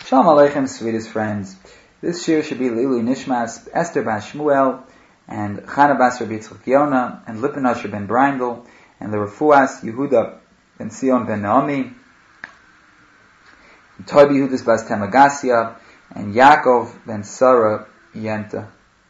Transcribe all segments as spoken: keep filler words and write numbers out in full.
Shalom Aleichem, sweetest friends. This shir should be Lilu Nishmas, Esther Bas Shmuel, and Chana Bas Rabbi Yitzchak Yona, and Lipan Asher ben Brindel, and the Refuas Yehuda ben Sion ben Naomi, and Tobi Yehudis Bas Temagasia, and Yaakov ben Sarah Yenta.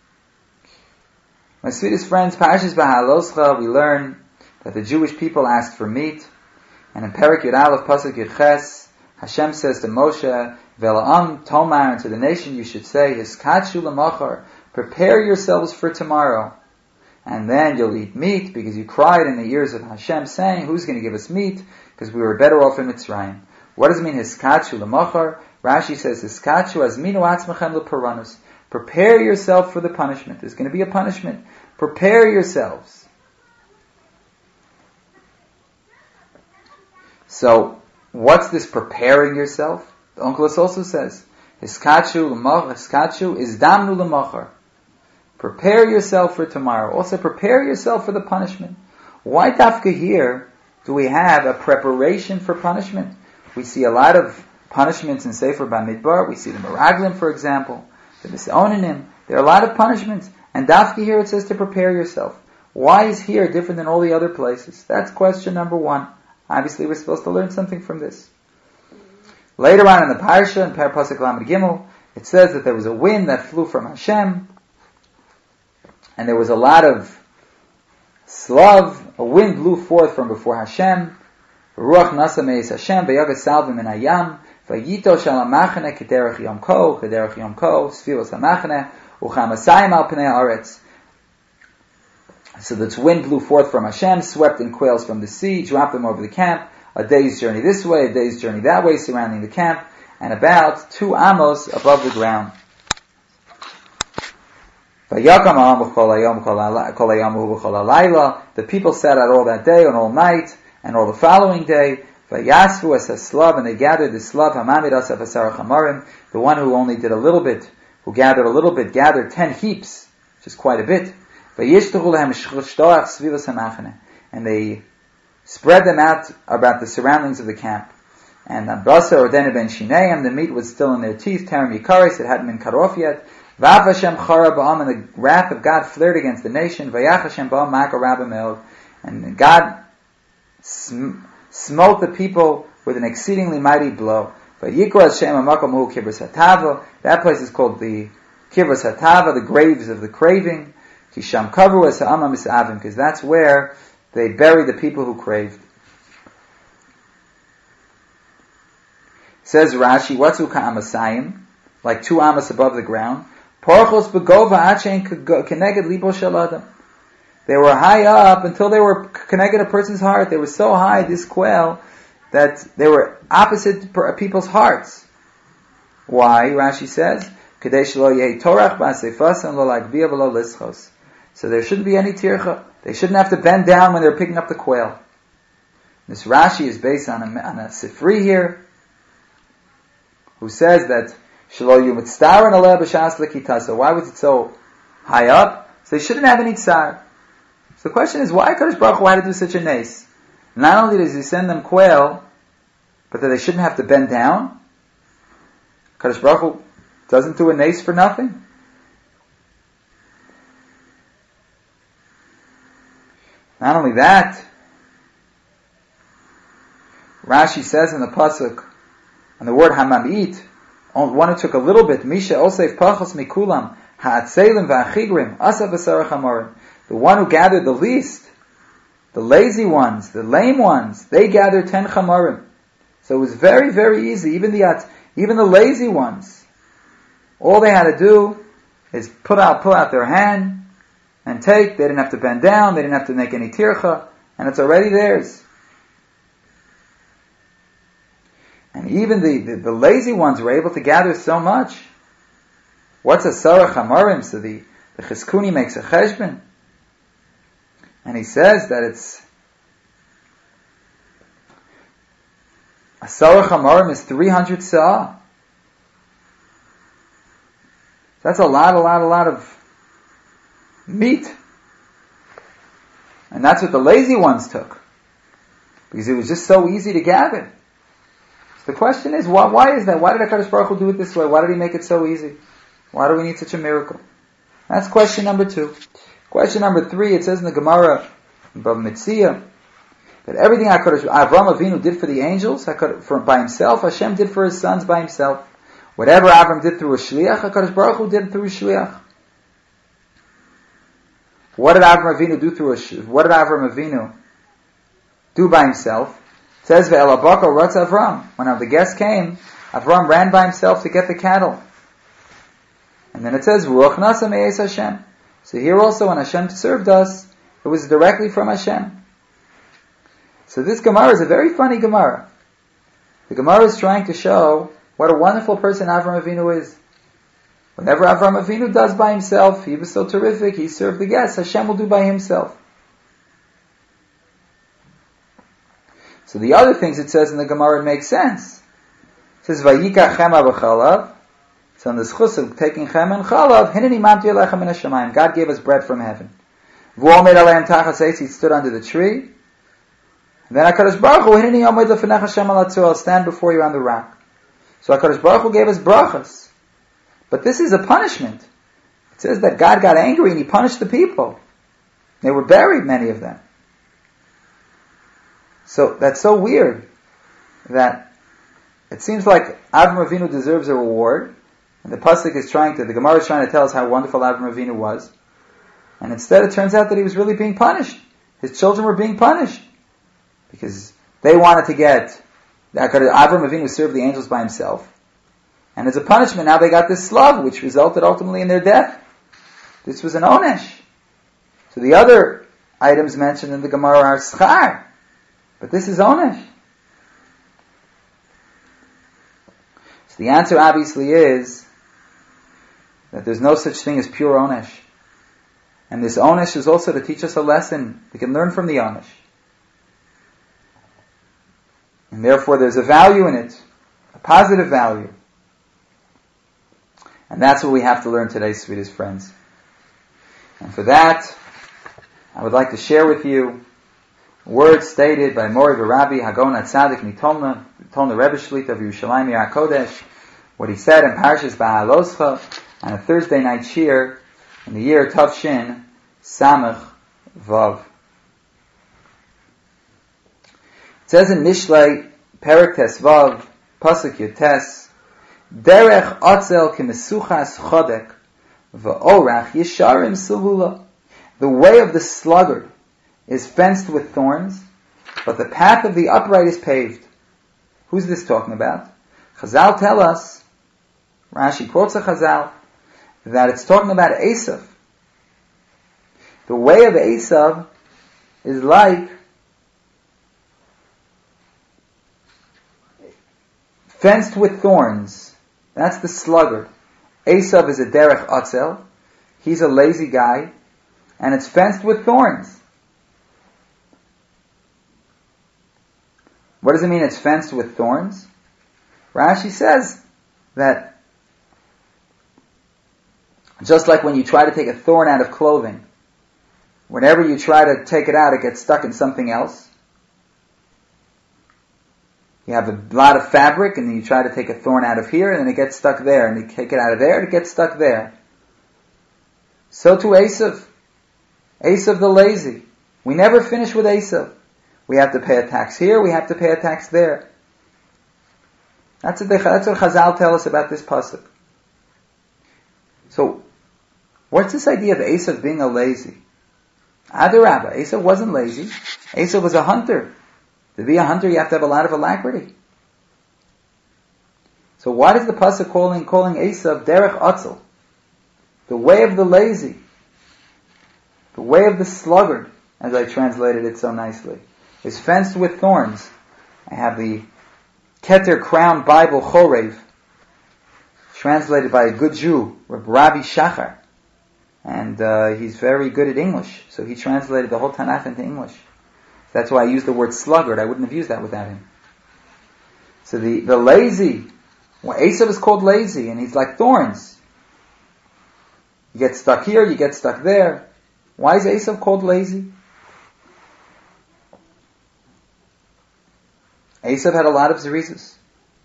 My sweetest friends, Parashas Bahaloscha, we learn that the Jewish people asked for meat, and in Perek Yud Aleph Pasuk Yud Ches, Hashem says to Moshe, Vela'am Tomar, and to the nation you should say, Hiskatshu l'machar, prepare yourselves for tomorrow, and then you'll eat meat, because you cried in the ears of Hashem, saying, who's going to give us meat? Because we were better off in Mitzrayim. What does it mean, Hiskatshu l'machar? Rashi says, Hiskatshu azminu atzmechem l'paranus. Prepare yourself for the punishment. There's going to be a punishment. Prepare yourselves. So, what's this preparing yourself? The Onkelos also says, Hiskachu l'machar, Hiskachu is damnu l'machar. Prepare yourself for tomorrow. Also prepare yourself for the punishment. Why dafka here do we have a preparation for punishment? We see a lot of punishments in Sefer Bamidbar. We see the Meraglim, for example, the Misonanim. There are a lot of punishments. And dafka here it says to prepare yourself. Why is here different than all the other places? That's question number one. Obviously we're supposed to learn something from this. Later on in the Parsha, in Per Pasuk Lamed Gimel, it says that there was a wind that flew from Hashem, and there was a lot of slav, a wind blew forth from before Hashem, Ruach nasa meis Hashem, v'yagas salvim in hayam, v'yito shal ha-machane k'derech yom ko, k'derech yom ko, sfilos ha-machane, u'chamasayim al pnei haaretz. So the wind blew forth from Hashem, swept in quails from the sea, dropped them over the camp, a day's journey this way, a day's journey that way, surrounding the camp, and about two amos above the ground. The people sat out all that day and all night, and all the following day, and they gathered the slav, the one who only did a little bit, who gathered a little bit, gathered ten heaps, which is quite a bit, and they spread them out about the surroundings of the camp. And Abasa or Dena ben Shineim, the meat was still in their teeth, Tarim Yikaris, it hadn't been cut off yet. Vav Hashem Chara Ba'am, and the wrath of God flared against the nation. Vayach Hashem Ba'am Maka Rabba Me'od, and God sm- smote the people with an exceedingly mighty blow. Vayikra Hashem Amakom Hu Kibras Hatava, that place is called the Kibras Hatava, the graves of the craving. Kisham Kavru Es Ha'ama Mis'avim, because that's where they buried the people who craved. Says Rashi, what's uka amasayim? Like two amas above the ground. Porchos begova achein keneged libo shaladam. They were high up until they were connected a person's heart. They were so high, this quail, that they were opposite people's hearts. Why? Rashi says, Kadesh lo yehi torach ba'sefasan lo lagbiya v'lo lischos. So there shouldn't be any tircha. They shouldn't have to bend down when they're picking up the quail. This Rashi is based on a, on a Sifri here, who says that Shelo yu mitztaran aleh b'shas lekitasa. Why was it so high up? So they shouldn't have any tzar. So the question is, why Kadosh Baruch Hu had to do such a nace? Not only does He send them quail, but that they shouldn't have to bend down. Kadosh Baruch Hu doesn't do a nace for nothing. Not only that, Rashi says in the pasuk, on the word hamamit, one who took a little bit, Misha osef pachos mikulam ha'atzelim va'achigrim asav v'sarach hamorim. The one who gathered the least, the lazy ones, the lame ones, they gathered ten chamorim. So it was very, very easy. Even the even the lazy ones, all they had to do is put out, pull out their hand and take. They didn't have to bend down. They didn't have to make any tircha, and it's already theirs. And even the, the, the lazy ones were able to gather so much. What's a sarach hamarim? So the, the Chizkuni makes a cheshbon, and he says that it's a sarach hamarim is three hundred sa'ah. That's a lot, a lot, a lot of meat. And that's what the lazy ones took, because it was just so easy to gather. The question is, why, why is that? Why did HaKadosh Baruch Hu do it this way? Why did He make it so easy? Why do we need such a miracle? That's question number two. Question number three, it says in the Gemara, in Bava Metzia, that everything HaKadosh, Avram Avinu did for the angels for, by himself, Hashem did for his sons by himself. Whatever Avram did through a shliach, HaKadosh Baruch Hu did through a shliach. What did Avram Avinu do through a shliach? What did Avram Avinu do by himself? It says, Ve'el Abaka Ratz Avram. When the guest came, Avram ran by himself to get the cattle. And then it says, Ruach Nasa Me'ez Hashem. So here also, when Hashem served us, it was directly from Hashem. So this Gemara is a very funny Gemara. The Gemara is trying to show what a wonderful person Avram Avinu is. Whatever Avram Avinu does by himself, he was so terrific, he served the guests, Hashem will do by himself. So the other things it says in the Gemara, it makes sense. It says, Vayika chema v'chalav. So in the schus of taking chem and chalav, hineni mamti alechem min hashamayim. God gave us bread from heaven. V'omed aleim tachas eitz, he stood under the tree. And then HaKadosh Baruch Hu, hineni omed lefenech Hashem al hatzor, I'll stand before you on the rock. So HaKadosh Baruch Hu gave us brachas. But this is a punishment. It says that God got angry and He punished the people. They were buried, many of them. So that's so weird that it seems like Avram Avinu deserves a reward, and the pasuk is trying to, the Gemara is trying to tell us how wonderful Avram Avinu was, and instead it turns out that he was really being punished. His children were being punished because they wanted to get, Avram Avinu served the angels by himself, and as a punishment now they got this slav, which resulted ultimately in their death. This was an onesh. So the other items mentioned in the Gemara are schar, but this is onesh. So the answer obviously is that there's no such thing as pure onesh. And this onesh is also to teach us a lesson. We can learn from the onesh. And therefore there's a value in it, a positive value. And that's what we have to learn today, sweetest friends. And for that, I would like to share with you words stated by Mori V'Rabbi Hagon HaTzadik Nitolna, Tolna Rebbe Shlita of Yerushalayim Yer HaKodesh, what he said in Parshas Ba'aloscha on a Thursday night shir in the year Tavshin Samach Vav. It says in Mishlei Perek Tes Vav Pasuk Yud Tes, Derech Atzel Kemesuchas Chodek V'Orach Yesharim Sulula. The way of the sluggard is fenced with thorns, but the path of the upright is paved. Who's this talking about? Chazal tell us, Rashi quotes a Chazal, that it's talking about Esav. The way of Esav is like fenced with thorns. That's the sluggard. Esav is a derech atzel. He's a lazy guy, and it's fenced with thorns. What does it mean it's fenced with thorns? Rashi says that just like when you try to take a thorn out of clothing, whenever you try to take it out, it gets stuck in something else. You have a lot of fabric, and then you try to take a thorn out of here, and then it gets stuck there, and you take it out of there, and it gets stuck there. So too Esav. Esav the lazy. We never finish with Esav. We have to pay a tax here, we have to pay a tax there. That's what, they, that's what Chazal tell us about this pasuk. So, what's this idea of Esav being a lazy? Adarabba, Esav wasn't lazy. Esav was a hunter. To be a hunter, you have to have a lot of alacrity. So why does the pasuk calling calling Esav derech atzel, the way of the lazy, the way of the sluggard, as I translated it so nicely, is fenced with thorns? I have the Keter Crown Bible Chorev, translated by a good Jew, Rabbi Shachar, and uh, he's very good at English, so he translated the whole Tanakh into English. That's why I used the word sluggard. I wouldn't have used that without him. So the, the lazy, well, Esav is called lazy, and he's like thorns. You get stuck here, you get stuck there. Why is Esav called lazy? Esav had a lot of zerizos.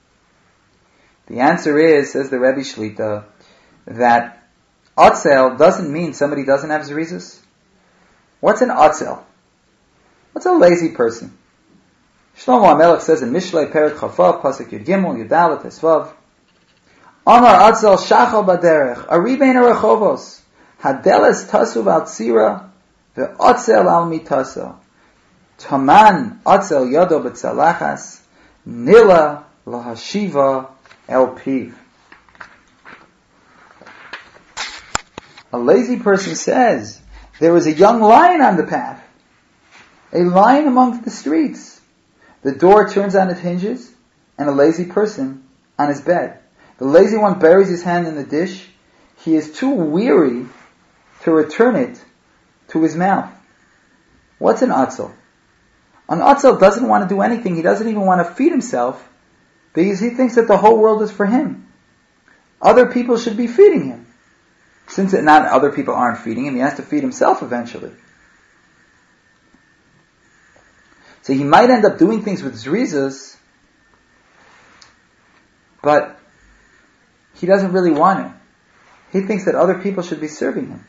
The answer is, says the Rebbe Shlita, that Atzel doesn't mean somebody doesn't have Zerizus. What's an Atzel? What's a lazy person? Shlomo HaMelech says in Mishlei Perek Chafav, Pasuk Yud Gimel, Yudalet, Esvav, Amar Atzel Shachal Baderech, Ari Bein HaRechovos, Hadeles Tasu V'Altzira, Ve'Atzel Al Mitasa, Taman Atzel Yodo B'Tzalachas, Nila Lahashiva El Piv. A lazy person says, there was a young lion on the path, a lion among the streets. The door turns on its hinges, and a lazy person on his bed. The lazy one buries his hand in the dish. He is too weary to return it to his mouth. What's an Atzel? An Atzel doesn't want to do anything. He doesn't even want to feed himself because he thinks that the whole world is for him. Other people should be feeding him. Since it, not other people aren't feeding him, he has to feed himself eventually. So he might end up doing things with Zerizus, but he doesn't really want to. He thinks that other people should be serving him.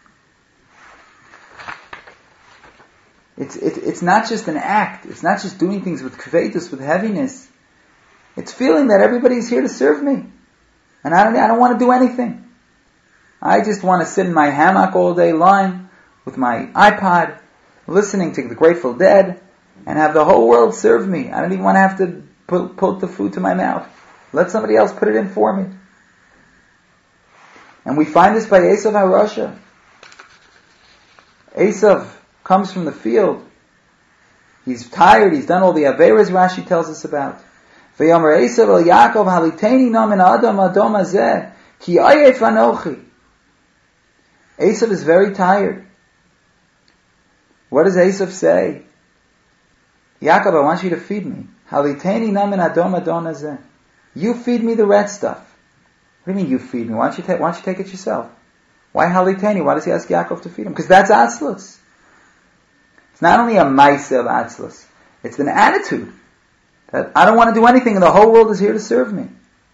It's it, it's not just an act. It's not just doing things with kvetus, with heaviness. It's feeling that everybody's here to serve me, and I don't I don't want to do anything. I just want to sit in my hammock all day long with my iPod, listening to the Grateful Dead, and have the whole world serve me. I don't even want to have to put, put the food to my mouth. Let somebody else put it in for me. And we find this by Esav HaRasha. Esav comes from the field. He's tired. He's done all the Averas Rashi tells us about. V'yomer Esav el Yaakov haliteni nam min adam adom hazeh ki ayef anochi. Esav is very tired. What does Esav say? Yaakov, I want you to feed me. Haliteni nam min adom adom hazeh. You feed me the red stuff. What do you mean you feed me? Why don't you, ta- why don't you take it yourself? Why haliteni? Why does he ask Yaakov to feed him? Because that's atzlus. It's not only a ma'aseh of atzlus. It's an attitude that I don't want to do anything and the whole world is here to serve me.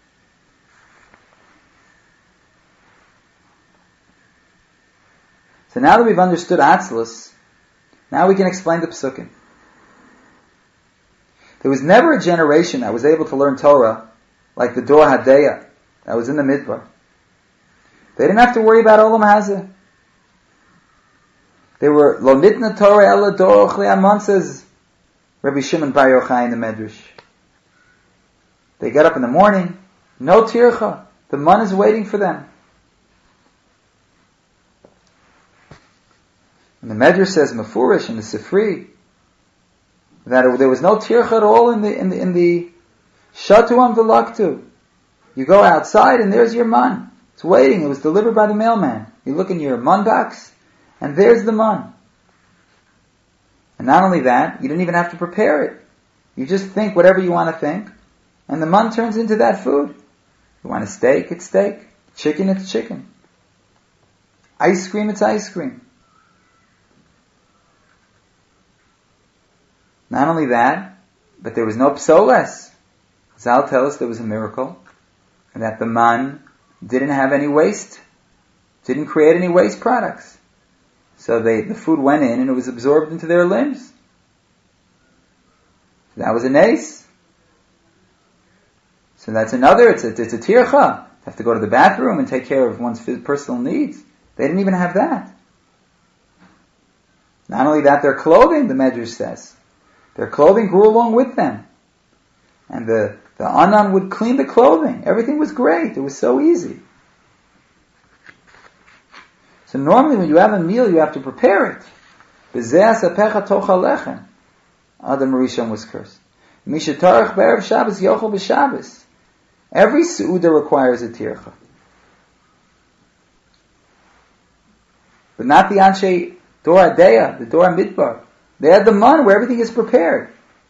So now that we've understood atzlus, now we can explain the psukim. There was never a generation that was able to learn Torah like the Dor Hadeya that was in the Midbar. They didn't have to worry about Olam Hazeh. They were Lo Nitna Torah Ela Dor Ochli Amon, says Rabbi Shimon Bar Yochai in the Medrash. They get up in the morning, no tircha. The man is waiting for them. And the Medrash says Mefurish in the Sifri that there was no tircha at all in the in the in the Shatuam V'Laktu. You go outside and there's your man. It's waiting. It was delivered by the mailman. You look in your man box and there's the man. And not only that, you didn't even have to prepare it. You just think whatever you want to think, and the man turns into that food. You want a steak, it's steak. Chicken, it's chicken. Ice cream, it's ice cream. Not only that, but there was no psoles. Zal tells us there was a miracle, and that the man didn't have any waste, didn't create any waste products. So they, the food went in and it was absorbed into their limbs. That was an ace. So that's another, it's a, it's a tircha. You have to go to the bathroom and take care of one's personal needs. They didn't even have that. Not only that, their clothing, the Medrash says, their clothing grew along with them. And the, the Anan would clean the clothing. Everything was great. It was so easy. So normally when you have a meal, you have to prepare it. Adam Rishon was cursed. Mishatarach Be'erev Shabbos Yochel B'Shabbos. Every Seudah requires a tircha. But not the Anshe Dor Hadeya, the Dor Midbar. They had the man where everything is prepared.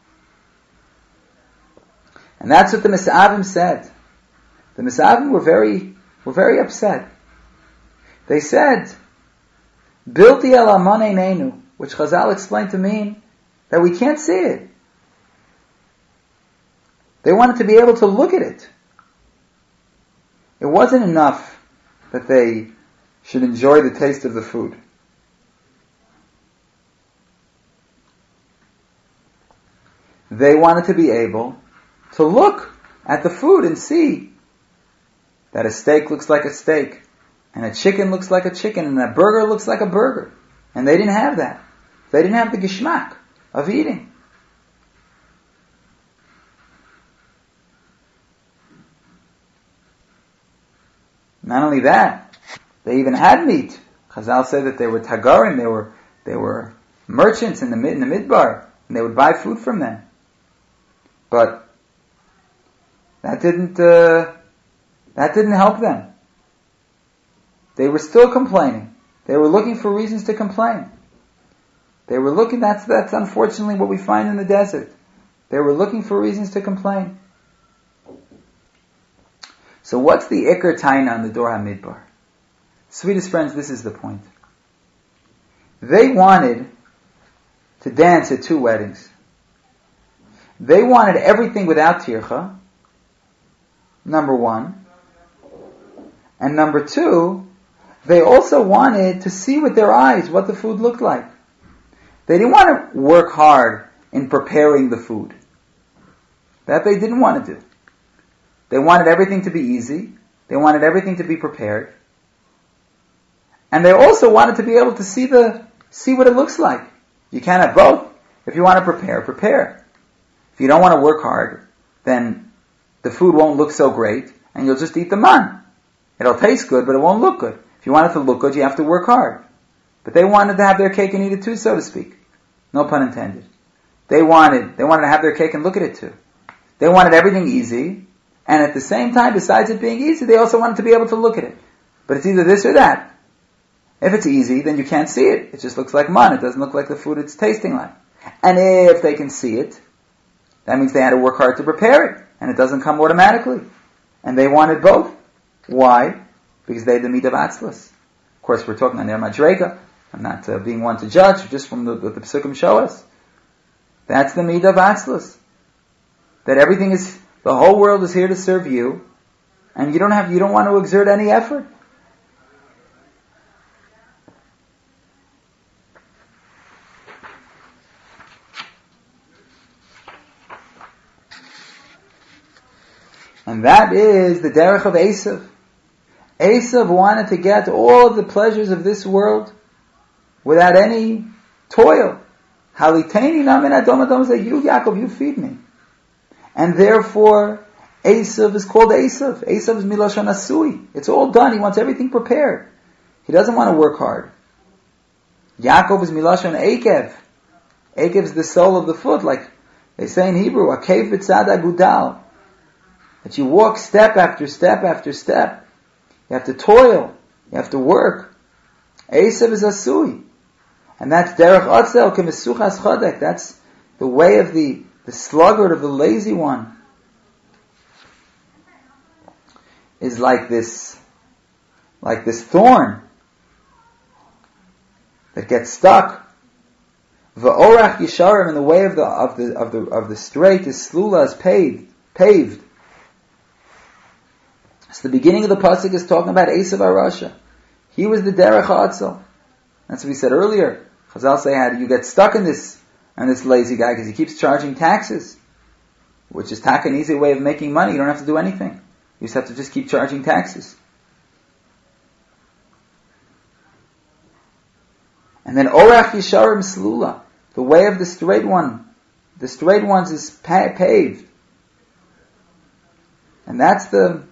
And that's what the Misavim said. The Misavim were very, were very upset. They said, Bilti el Aman Einenu, which Chazal explained to mean that we can't see it. They wanted to be able to look at it. It wasn't enough that they should enjoy the taste of the food. They wanted to be able to look at the food and see that a steak looks like a steak, and a chicken looks like a chicken, and a burger looks like a burger. And they didn't have that. They didn't have the geschmack of eating. Not only that, they even had meat. Chazal said that they were tagarim, they were they were merchants in the mid in the midbar, and they would buy food from them. But that didn't uh, that didn't help them. They were still complaining. They were looking for reasons to complain. They were looking. That's that's unfortunately what we find in the desert. They were looking for reasons to complain. So what's the Iker Taina on the Dor HaMidbar? Sweetest friends, this is the point. They wanted to dance at two weddings. They wanted everything without tircha, number one. And number two, they also wanted to see with their eyes what the food looked like. They didn't want to work hard in preparing the food. That they didn't want to do. They wanted everything to be easy. They wanted everything to be prepared. And they also wanted to be able to see the see what it looks like. You can't have both. If you want to prepare, prepare. If you don't want to work hard, then the food won't look so great, and you'll just eat the man. It'll taste good, but it won't look good. If you want it to look good, you have to work hard. But they wanted to have their cake and eat it too, so to speak. No pun intended. They wanted, they wanted to have their cake and look at it too. They wanted everything easy, and at the same time, besides it being easy, they also wanted to be able to look at it. But it's either this or that. If it's easy, then you can't see it. It just looks like man. It doesn't look like the food it's tasting like. And if they can see it, that means they had to work hard to prepare it. And it doesn't come automatically. And they wanted both. Why? Because they had the Midah of Atzlus. Of course, we're talking on their Madrega. I'm not uh, being one to judge, just from the, what the Pesukim show us. That's the Midah of Atzlus. That everything is, the whole world is here to serve you, and you don't have, you don't want to exert any effort. And that is the derech of Esav. Esav wanted to get all of the pleasures of this world without any toil. Haliteni namin adom adom, say, you, Yaakov, you feed me. And therefore, Esav is called Esav. Esav is milashon asui. It's all done. He wants everything prepared. He doesn't want to work hard. Yaakov is milashon Ekev. Ekev is the sole of the foot, like they say in Hebrew, akev v'tzad agudal. That you walk step after step after step. You have to toil. You have to work. Esav is asui. And that's derech otzel kemesuchas chodek. That's the way of the, the sluggard, of the lazy one. Is like this, like this thorn that gets stuck. V'orach yisharim, in the way of the of the of the of the straight is slula, is paved, paved. So the beginning of the pasuk is talking about Esav HaRasha. He was the derech ha'atzel. That's what we said earlier. Chazal say, how do you get stuck in this, and this lazy guy, because he keeps charging taxes, which is tak, an easy way of making money. You don't have to do anything. You just have to just keep charging taxes. And then Orach Yisharim Slula, the way of the straight one. The straight ones is pa- paved. And that's the,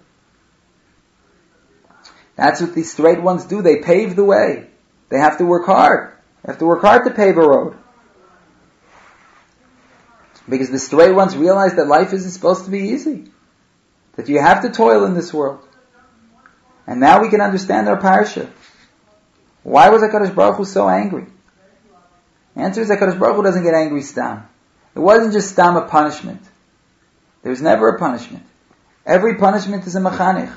that's what the straight ones do. They pave the way. They have to work hard. They have to work hard to pave a road. Because the straight ones realize that life isn't supposed to be easy. That you have to toil in this world. And now we can understand our parsha. Why was HaKadosh Baruch Hu so angry? The answer is HaKadosh Baruch Hu doesn't get angry stam. It wasn't just stam a punishment. There was never a punishment. Every punishment is a mechanich.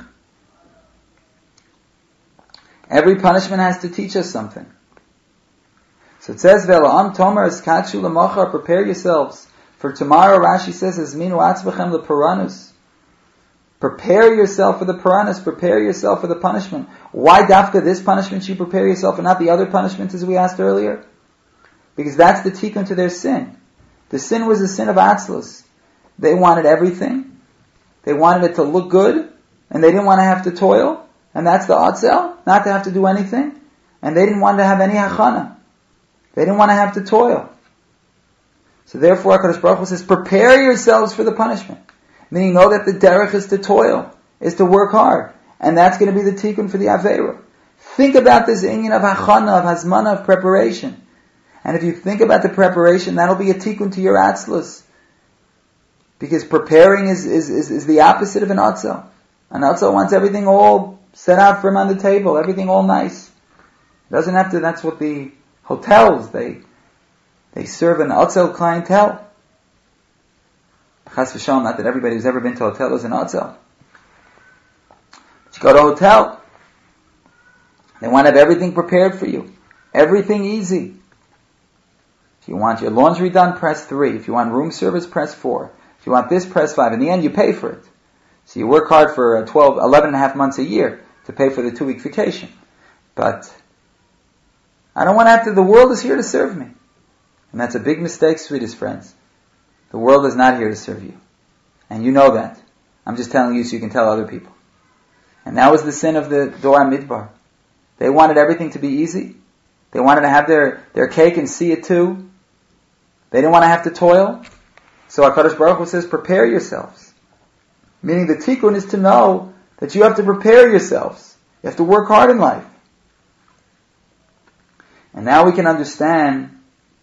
Every punishment has to teach us something. So it says, Ve'la'am tomer eskachu l'mochar, prepare yourselves for tomorrow. Rashi says, Ezminu atzvechem leparanus. Prepare yourself for the piranhas, prepare yourself for the punishment. Why dafka this punishment should you prepare yourself and not the other punishments as we asked earlier? Because that's the tikkun to their sin. The sin was the sin of Atzlus. They wanted everything. They wanted it to look good, and they didn't want to have to toil, and that's the Atzel, not to have to do anything. And they didn't want to have any hachana. They didn't want to have to toil. So therefore, HaKadosh Baruch Hu says, prepare yourselves for the punishment. Meaning, know that the derech is to toil, is to work hard. And that's going to be the tikkun for the Aveira. Think about this inyan of hachana, of hazmana, of preparation. And if you think about the preparation, that'll be a tikkun to your atzlus. Because preparing is, is, is, is the opposite of an atzel. An atzel wants everything all set out for him on the table, everything all nice. Doesn't have to, that's what the hotels, they they serve an atzel clientele. Chas v'shalom, not that everybody who's ever been to a hotel is an atzel. But you go to a hotel, they want to have everything prepared for you. Everything easy. If you want your laundry done, press three. If you want room service, press four. If you want this, press five. In the end, you pay for it. So you work hard for twelve, eleven and a half months a year to pay for the two-week vacation. But I don't want to have to, the world is here to serve me. And that's a big mistake, sweetest friends. The world is not here to serve you. And you know that. I'm just telling you so you can tell other people. And that was the sin of the Dor HaMidbar. They wanted everything to be easy. They wanted to have their, their cake and see it too. They didn't want to have to toil. So HaKadosh Baruch Hu says, prepare yourselves. Meaning the tikkun is to know that you have to prepare yourselves. You have to work hard in life. And now we can understand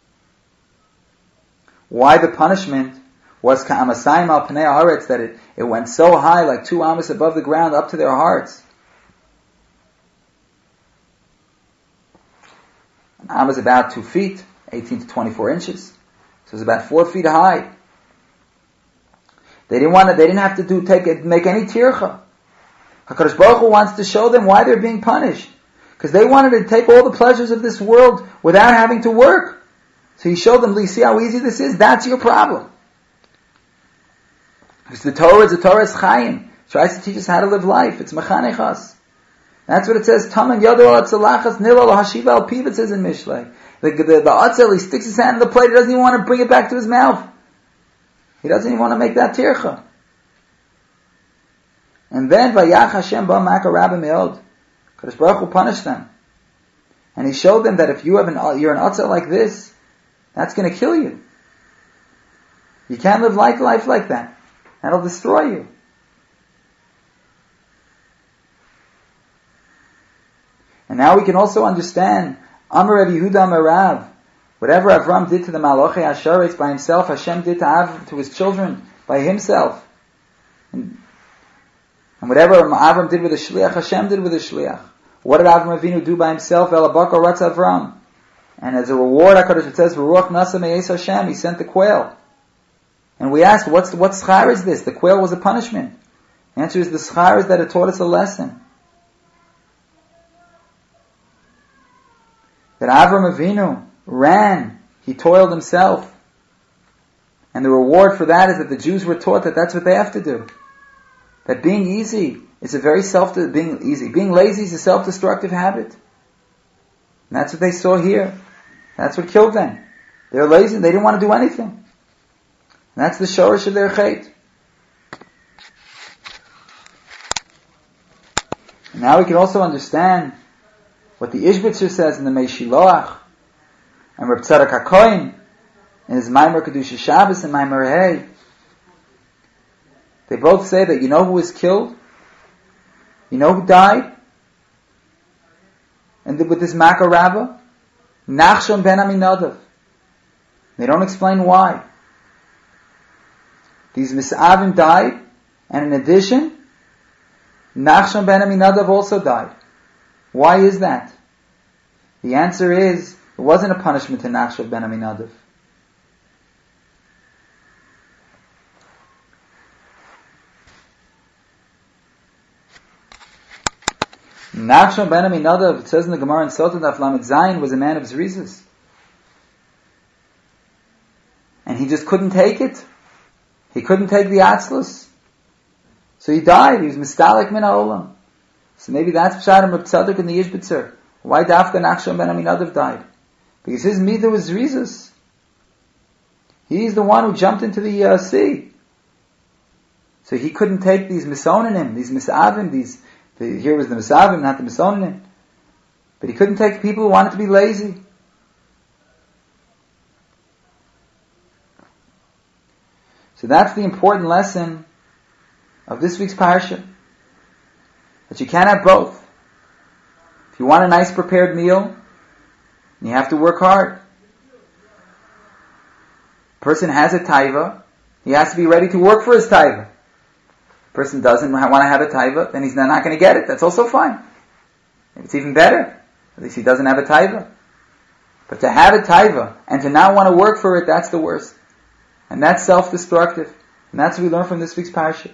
why the punishment was ka'amasayim al pnei haaretz, that it, it went so high, like two amos above the ground, up to their hearts. An am is about two feet, eighteen to twenty-four inches. So it was about four feet high. They didn't want to, they didn't have to do, take it, make any tircha. HaKadosh Baruch Hu wants to show them why they're being punished. Because they wanted to take all the pleasures of this world without having to work. So he showed them, see how easy this is? That's your problem. Because the Torah is the Torah is chayim. It tries to teach us how to live life. It's mechanechas. That's what it says. Taman yadu al atzalachas nilo lo hashiva al piv, it says in Mishlei. The, the, the atzel, he sticks his hand in the plate, he doesn't even want to bring it back to his mouth. He doesn't even want to make that tircha. And then, vayach Hashem ba maka rabba meod. Kadosh Baruch Hu punished them. And he showed them that if you have an, you're an atzel like this, that's going to kill you. You can't live like life like that. That'll destroy you. And now we can also understand Amar Rav Yehuda Amar Rav. Whatever Avram did to the Malachei Hasharetz by himself, Hashem did to Av, to his children by himself. And, and whatever Avram did with the Shliach, Hashem did with the Shliach. What did Avram Avinu do by himself? El Abakar Ratz Avram. And as a reward, HaKadosh, it says, V'ruach Nasa Me'es Hashem, he sent the quail. And we asked, what's, what schar is this? The quail was a punishment. The answer is the schar is that it taught us a lesson. That Avram Avinu ran, he toiled himself. And the reward for that is that the Jews were taught that that's what they have to do. That being easy is a very self, being easy. Being lazy is a self-destructive habit. And that's what they saw here. That's what killed them. They're lazy, they didn't want to do anything. And that's the shorish of their chait. And now we can also understand what the Ishbitzer says in the Meishiloach, and Reb Tzadok HaKohen, in his Maimer Kedusha Shabbos and Maimer Hey. They both say that you know who was killed? You know who died? And with this Maka Rabbah? Nachshon ben Aminadav. They don't explain why. These Mis'avim died, and in addition, Nachshon ben Aminadav also died. Why is that? The answer is, it wasn't a punishment to Nachshon ben Aminadav. Nachshon ben Aminadav, it says in the Gemara in Sotah Daf Lamed Zayin, was a man of Zrizas. And he just couldn't take it. He couldn't take the Atzlus. So he died. He was mistalik min ha'olam. So maybe that's Pshat Reb Tzadok in the Yishbitzer. Why Dafka Nachshon ben Aminadav died? Because his midah was Rizus. He's the one who jumped into the uh, sea. So he couldn't take these misonanim, these misavim, these, the, here was the misavim, not the misonanim. But he couldn't take people who wanted to be lazy. So that's the important lesson of this week's parsha. That you can't have both. If you want a nice prepared meal, you have to work hard. Person has a taiva, he has to be ready to work for his taiva. Person doesn't want to have a taiva, then he's not going to get it. That's also fine. It's even better. At least he doesn't have a taiva. But to have a taiva and to not want to work for it, that's the worst. And that's self-destructive. And that's what we learn from this week's parasha.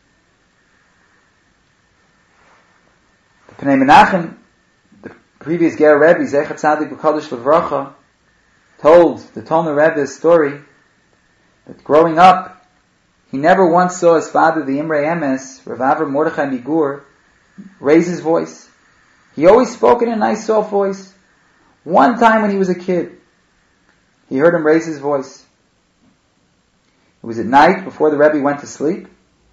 The Pnei Menachem, the previous Ger Rebbe, Zecher Tzadik B'Kodesh Levracha, told the Tomer Rebbe's story that growing up, he never once saw his father, the Imrei Emes, Rav Avram Mordechai Migur, raise his voice. He always spoke in a nice, soft voice. One time when he was a kid, he heard him raise his voice. It was at night before the Rebbe went to sleep.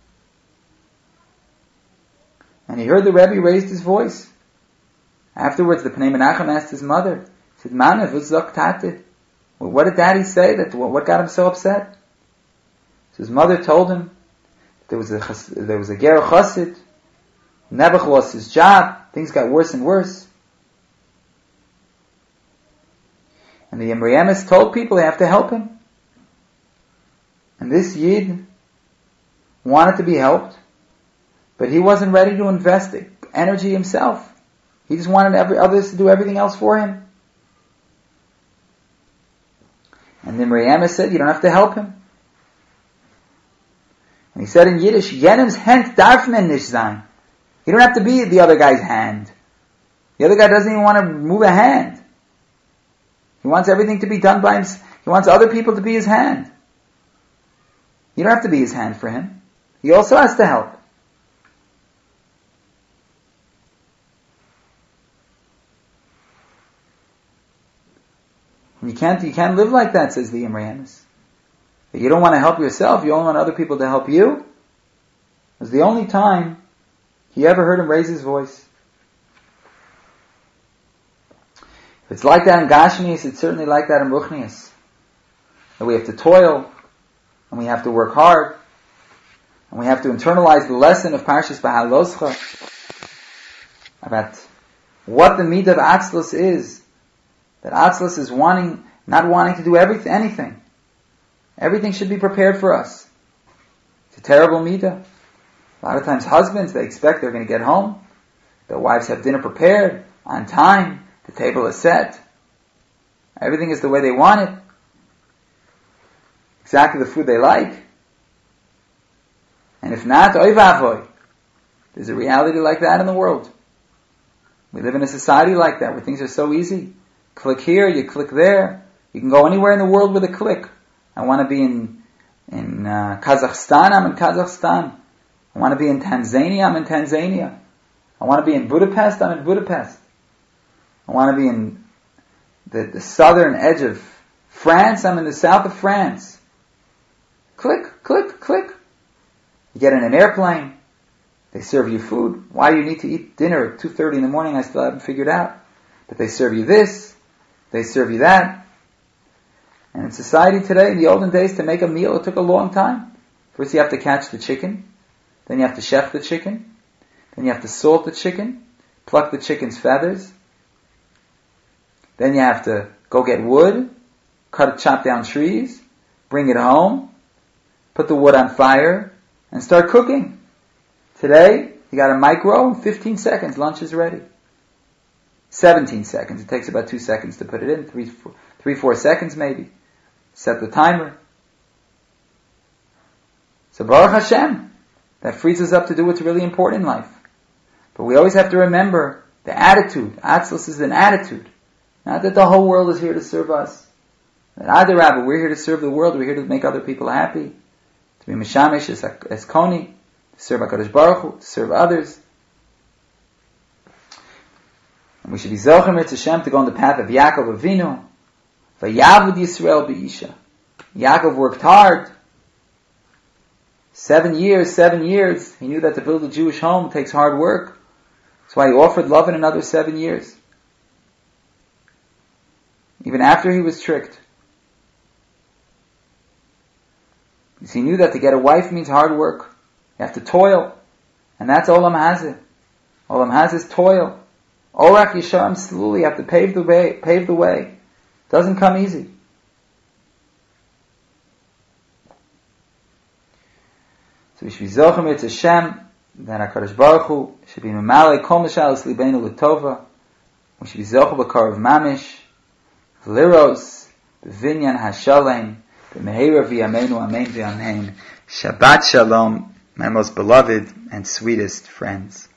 And he heard the Rebbe raised his voice. Afterwards, the Pnei Menachem asked his mother, he said, Mana, v'zok tate? Well, what did Daddy say? That what got him so upset? So his mother told him that there was a there was a ger chassid. Nebuch lost his job. Things got worse and worse. And the Imrei Emes told people they have to help him. And this Yid wanted to be helped, but he wasn't ready to invest energy himself. He just wanted every, others to do everything else for him. And Imrei Emes said, you don't have to help him. And he said in Yiddish, Yenim's hand darf men nicht sein. You don't have to be the other guy's hand. The other guy doesn't even want to move a hand. He wants everything to be done by him. He wants other people to be his hand. You don't have to be his hand for him. He also has to help. You can't, you can't live like that, says the Imrei Emes. You don't want to help yourself, you only want other people to help you. It was the only time he ever heard him raise his voice. If it's like that in Gashmias, it's certainly like that in Ruchnias. That we have to toil, and we have to work hard, and we have to internalize the lesson of Parshas B'Haloscha about what the midah of Atzlus is. That Atzlus is wanting, not wanting to do everything, anything. Everything should be prepared for us. It's a terrible midah. A lot of times husbands, they expect they're going to get home. Their wives have dinner prepared, on time, the table is set. Everything is the way they want it. Exactly the food they like. And if not, oy vavoy. There's a reality like that in the world. We live in a society like that, where things are so easy. Click here, you click there. You can go anywhere in the world with a click. I want to be in in uh, Kazakhstan, I'm in Kazakhstan. I want to be in Tanzania, I'm in Tanzania. I want to be in Budapest, I'm in Budapest. I want to be in the, the southern edge of France, I'm in the south of France. Click, click, click. You get in an airplane, they serve you food. Why do you need to eat dinner at two thirty in the morning? I still haven't figured out. But they serve you this, they serve you that. And in society today, in the olden days, to make a meal, it took a long time. First you have to catch the chicken, then you have to chef the chicken, then you have to salt the chicken, pluck the chicken's feathers, then you have to go get wood, cut, chop down trees, bring it home, put the wood on fire, and start cooking. Today, you got a micro, in fifteen seconds, lunch is ready. seventeen seconds, it takes about two seconds to put it in, three, four, three, four seconds maybe. Set the timer. So Baruch Hashem, that frees us up to do what's really important in life. But we always have to remember the attitude. Atzlus is an attitude. Not that the whole world is here to serve us. That Adarabah, we're here to serve the world, we're here to make other people happy. To be Mishamish as, as Koni, to serve HaKadosh Baruch Hu, to serve others. And we should be Zocher Mirz Hashem to go on the path of Yaakov Avinu. Vayavud Yisrael B'isha. Yaakov worked hard. Seven years, seven years. He knew that to build a Jewish home takes hard work. That's why he offered Lavan another seven years. Even after he was tricked. Because he knew that to get a wife means hard work. You have to toil. And that's Olam Hazeh. Olam Hazeh is toil. Orach Yisharim Sluli, you have to pave the way, pave the way. Doesn't come easy. So we should be Zocher Mirz Hashem, then HaKadosh Baruch Hu should be Memalei Kol Mishalos Libeinu L'Tova. We should be Zocher B'Karav Mamish, V'Liros, B'Vinyan HaShalem, B'Meheira V'Yameinu Amen V'Amen. Shabbat Shalom, my most beloved and sweetest friends.